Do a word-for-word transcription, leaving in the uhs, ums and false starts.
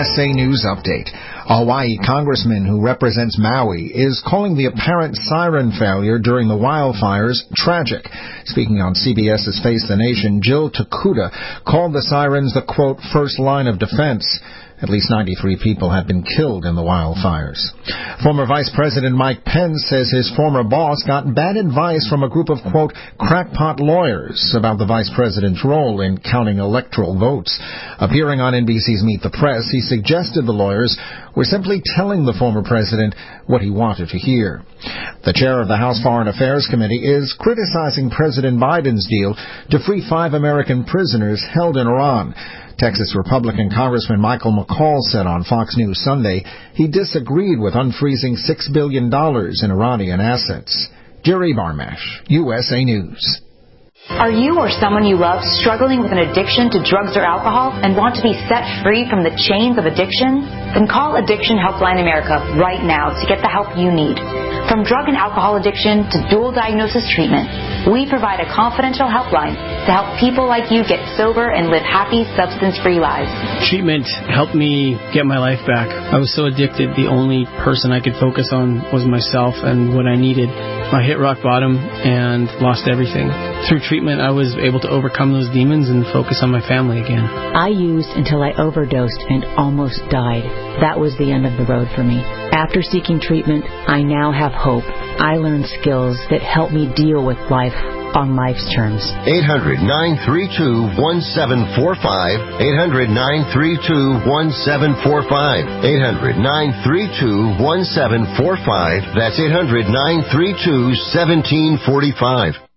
S A News Update. A Hawaii congressman who represents Maui is calling the apparent siren failure during the wildfires tragic. Speaking on C B S's Face the Nation, Jill Takuda called the sirens the, quote, first line of defense. At least ninety-three people have been killed in the wildfires. Former Vice President Mike Pence says his former boss got bad advice from a group of, quote, crackpot lawyers about the vice president's role in counting electoral votes. Appearing on N B C's Meet the Press, he suggested the lawyers were simply telling the former president what he wanted to hear. The chair of the House Foreign Affairs Committee is criticizing President Biden's deal to free five American prisoners held in Iran. Texas Republican Congressman Michael McCaul said on Fox News Sunday he disagreed with unfreezing six billion dollars in Iranian assets. Jerry Barmash, U S A News. Are you or someone you love struggling with an addiction to drugs or alcohol and want to be set free from the chains of addiction? Then call Addiction Helpline America right now to get the help you need. From drug and alcohol addiction to dual diagnosis treatment, we provide a confidential helpline to help people like you get sober and live happy, substance-free lives. Treatment helped me get my life back. I was so addicted, the only person I could focus on was myself and what I needed. I hit rock bottom and lost everything. Through treatment, I was able to overcome those demons and focus on my family again. I used until I overdosed and almost died. That was the end of the road for me. After seeking treatment, I now have hope. I learned skills that help me deal with life on life's terms. eight hundred, nine three two, one seven four five. eight hundred, nine three two, one seven four five. eight hundred, nine three two, one seven four five. That's eight hundred, nine three two, one seven four five.